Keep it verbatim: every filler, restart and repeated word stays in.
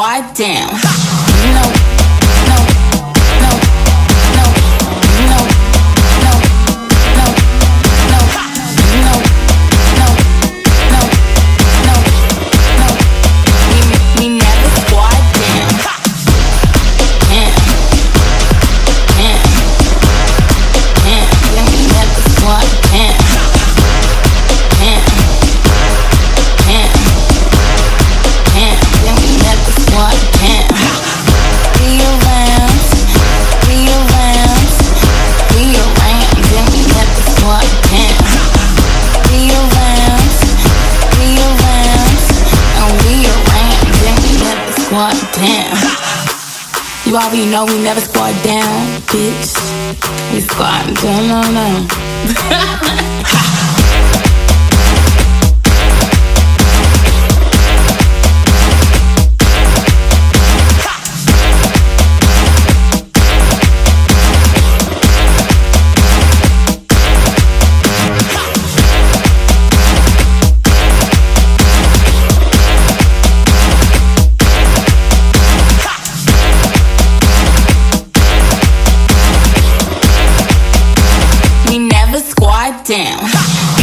squad down. No, no, no, no, no, no, no, no, no, no, no, no, no. We, we never squad down. Damn, damn, damn. Then we never squad down. Damn, damn, damn. Then we never squad down. Rearrange, rearrange, rearrange. Then we never squad down. Rearrange, rearrange, and rearrange. Then we never squad down. You already know we never squad down, bitch. We squad down, no, no. We never squad down.